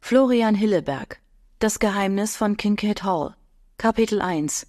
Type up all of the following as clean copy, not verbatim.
Florian Hilleberg. Das Geheimnis von Kincaid Hall. Kapitel 1.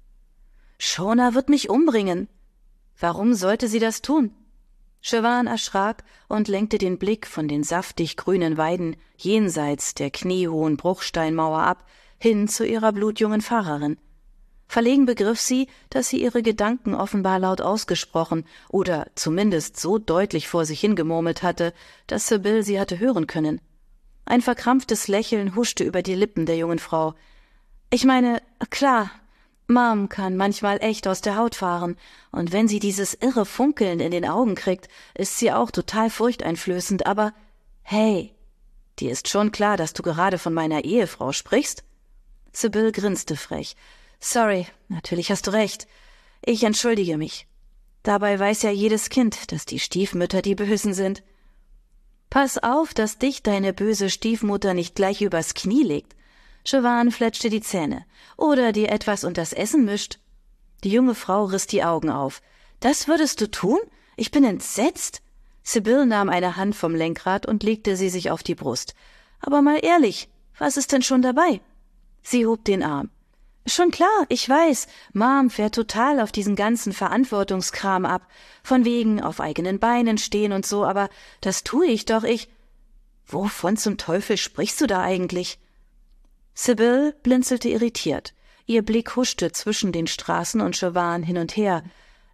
Shona wird mich umbringen. Warum sollte sie das tun? Siobhan erschrak und lenkte den Blick von den saftig grünen Weiden jenseits der kniehohen Bruchsteinmauer ab, hin zu ihrer blutjungen Fahrerin. Verlegen begriff sie, dass sie ihre Gedanken offenbar laut ausgesprochen oder zumindest so deutlich vor sich hingemurmelt hatte, dass Sybil sie hatte hören können. Ein verkrampftes Lächeln huschte über die Lippen der jungen Frau. »Ich meine, klar, Mom kann manchmal echt aus der Haut fahren, und wenn sie dieses irre Funkeln in den Augen kriegt, ist sie auch total furchteinflößend, aber hey, dir ist schon klar, dass du gerade von meiner Ehefrau sprichst?« Sybil grinste frech. »Sorry, natürlich hast du recht. Ich entschuldige mich. Dabei weiß ja jedes Kind, dass die Stiefmütter die Bösen sind. Pass auf, dass dich deine böse Stiefmutter nicht gleich übers Knie legt.« Siobhan fletschte die Zähne. »Oder dir etwas unters Essen mischt.« Die junge Frau riss die Augen auf. »Das würdest du tun? Ich bin entsetzt.« Sybil nahm eine Hand vom Lenkrad und legte sie sich auf die Brust. »Aber mal ehrlich, was ist denn schon dabei?« Sie hob den Arm. »Schon klar, ich weiß, Mom fährt total auf diesen ganzen Verantwortungskram ab. Von wegen auf eigenen Beinen stehen und so, aber das tue ich doch, Wovon zum Teufel sprichst du da eigentlich?« Sybil blinzelte irritiert. Ihr Blick huschte zwischen den Straßen und Siobhan hin und her.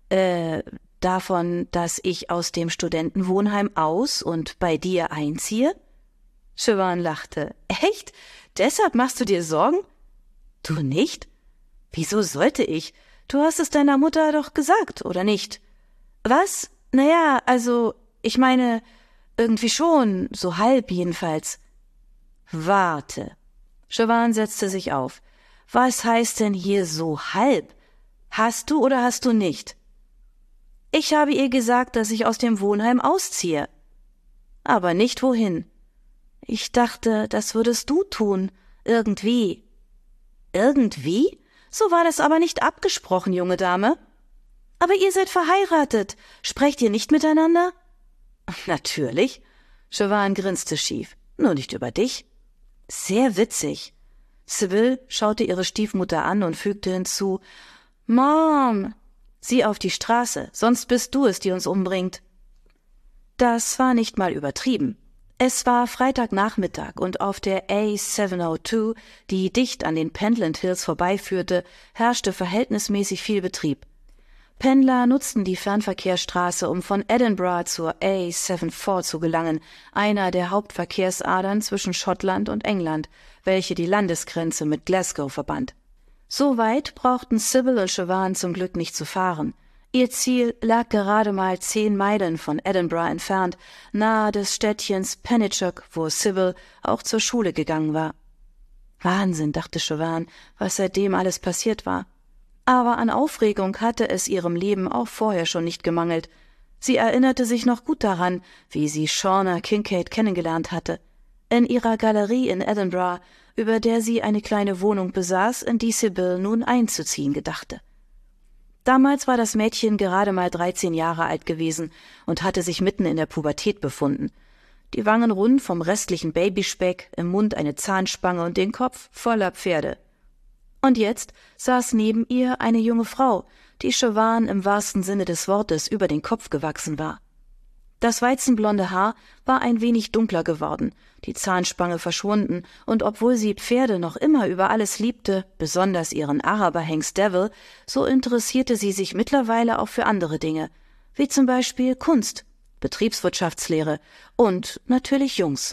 Davon, dass ich aus dem Studentenwohnheim aus und bei dir einziehe?« Siobhan lachte. »Echt? Deshalb machst du dir Sorgen?« »Du nicht? Wieso sollte ich? Du hast es deiner Mutter doch gesagt, oder nicht?« »Was? Naja, also, ich meine, irgendwie schon, so halb jedenfalls.« »Warte.« Siobhan setzte sich auf. »Was heißt denn hier so halb? Hast du oder hast du nicht?« »Ich habe ihr gesagt, dass ich aus dem Wohnheim ausziehe.« »Aber nicht wohin?« »Ich dachte, das würdest du tun, irgendwie.« »Irgendwie? So war das aber nicht abgesprochen, junge Dame.« »Aber ihr seid verheiratet. Sprecht ihr nicht miteinander?« »Natürlich.« Siobhan grinste schief. »Nur nicht über dich.« »Sehr witzig.« Sybil schaute ihre Stiefmutter an und fügte hinzu, »Mom, sieh auf die Straße, sonst bist du es, die uns umbringt.« Das war nicht mal übertrieben. Es war Freitagnachmittag und auf der A702, die dicht an den Pentland Hills vorbeiführte, herrschte verhältnismäßig viel Betrieb. Pendler nutzten die Fernverkehrsstraße, um von Edinburgh zur A74 zu gelangen, einer der Hauptverkehrsadern zwischen Schottland und England, welche die Landesgrenze mit Glasgow verband. So weit brauchten Sybil und Siobhan zum Glück nicht zu fahren. Ihr Ziel lag gerade mal 10 Meilen von Edinburgh entfernt, nahe des Städtchens Penicuik, wo Sybil auch zur Schule gegangen war. Wahnsinn, dachte Siobhan, was seitdem alles passiert war. Aber an Aufregung hatte es ihrem Leben auch vorher schon nicht gemangelt. Sie erinnerte sich noch gut daran, wie sie Shona Kincaid kennengelernt hatte. In ihrer Galerie in Edinburgh, über der sie eine kleine Wohnung besaß, in die Sybil nun einzuziehen gedachte. Damals war das Mädchen gerade mal 13 Jahre alt gewesen und hatte sich mitten in der Pubertät befunden. Die Wangen rund vom restlichen Babyspeck, im Mund eine Zahnspange und den Kopf voller Pferde. Und jetzt saß neben ihr eine junge Frau, die Siobhan im wahrsten Sinne des Wortes über den Kopf gewachsen war. Das weizenblonde Haar war ein wenig dunkler geworden, die Zahnspange verschwunden, und obwohl sie Pferde noch immer über alles liebte, besonders ihren Araberhengst Devil, so interessierte sie sich mittlerweile auch für andere Dinge, wie zum Beispiel Kunst, Betriebswirtschaftslehre und natürlich Jungs.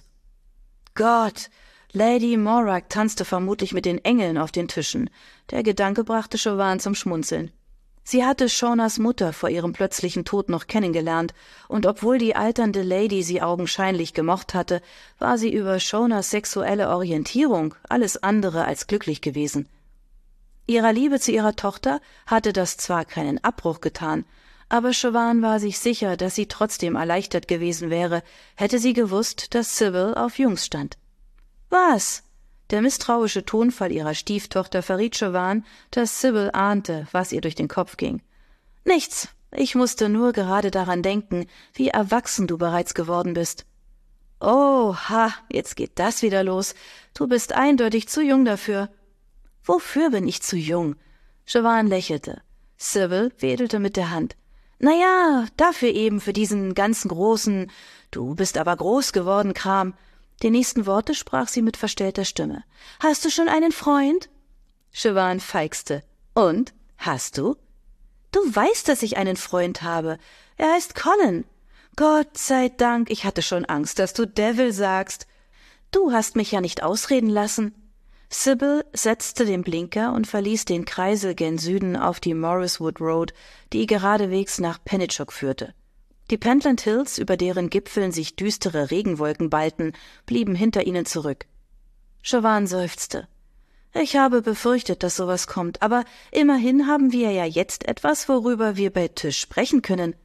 Gott! Lady Morag tanzte vermutlich mit den Engeln auf den Tischen. Der Gedanke brachte Siobhan zum Schmunzeln. Sie hatte Shonas Mutter vor ihrem plötzlichen Tod noch kennengelernt, und obwohl die alternde Lady sie augenscheinlich gemocht hatte, war sie über Shonas sexuelle Orientierung alles andere als glücklich gewesen. Ihrer Liebe zu ihrer Tochter hatte das zwar keinen Abbruch getan, aber Siobhan war sich sicher, dass sie trotzdem erleichtert gewesen wäre, hätte sie gewusst, dass Sybil auf Jungs stand. »Was?« Der misstrauische Tonfall ihrer Stieftochter verriet Siobhan, dass Sybil ahnte, was ihr durch den Kopf ging. »Nichts. Ich musste nur gerade daran denken, wie erwachsen du bereits geworden bist.« Oh, ha, jetzt geht das wieder los. Du bist eindeutig zu jung dafür. Wofür bin ich zu jung? Siobhan lächelte. Sybil wedelte mit der Hand. Na ja, dafür eben, für diesen ganzen großen, du bist aber groß geworden, Kram. Die nächsten Worte sprach sie mit verstellter Stimme. Hast du schon einen Freund? Siobhan feixte. Und? Hast du? Du weißt, dass ich einen Freund habe. Er heißt Colin. Gott sei Dank, ich hatte schon Angst, dass du Devil sagst. Du hast mich ja nicht ausreden lassen. Sybil setzte den Blinker und verließ den Kreisel gen Süden auf die Morriswood Road, die geradewegs nach Pennachuck führte. Die Pentland Hills, über deren Gipfeln sich düstere Regenwolken ballten, blieben hinter ihnen zurück. Siobhan seufzte. Ich habe befürchtet, dass sowas kommt, aber immerhin haben wir ja jetzt etwas, worüber wir bei Tisch sprechen können.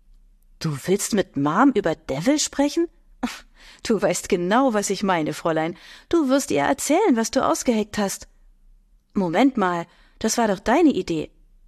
Du willst mit Mom über Devil sprechen? Du weißt genau, was ich meine, Fräulein. Du wirst ihr erzählen, was du ausgeheckt hast. Moment mal, das war doch deine Idee.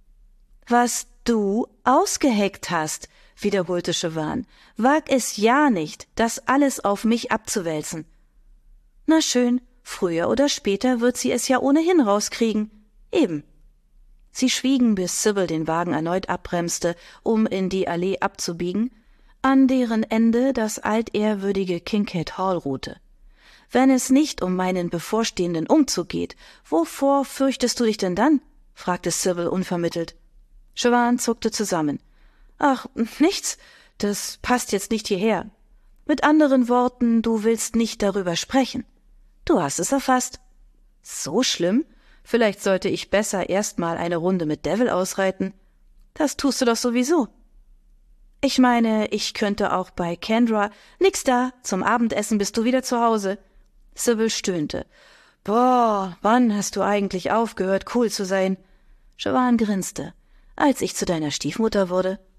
Was du ausgeheckt hast, wiederholte Siobhan. Wag es ja nicht, das alles auf mich abzuwälzen. Na schön, früher oder später wird sie es ja ohnehin rauskriegen. Eben. Sie schwiegen, bis Sybil den Wagen erneut abbremste, um in die Allee abzubiegen, an deren Ende das altehrwürdige Kincaid Hall ruhte. »Wenn es nicht um meinen bevorstehenden Umzug geht, wovor fürchtest du dich denn dann?« fragte Sybil unvermittelt. Siobhan zuckte zusammen. »Ach, nichts, das passt jetzt nicht hierher. Mit anderen Worten, du willst nicht darüber sprechen. Du hast es erfasst.« »So schlimm? Vielleicht sollte ich besser erst mal eine Runde mit Devil ausreiten. Das tust du doch sowieso.« »Ich meine, ich könnte auch bei Kendra.« »Nix da, zum Abendessen bist du wieder zu Hause.« Sybil stöhnte. »Boah, wann hast du eigentlich aufgehört, cool zu sein?« Siobhan grinste. »Als ich zu deiner Stiefmutter wurde.«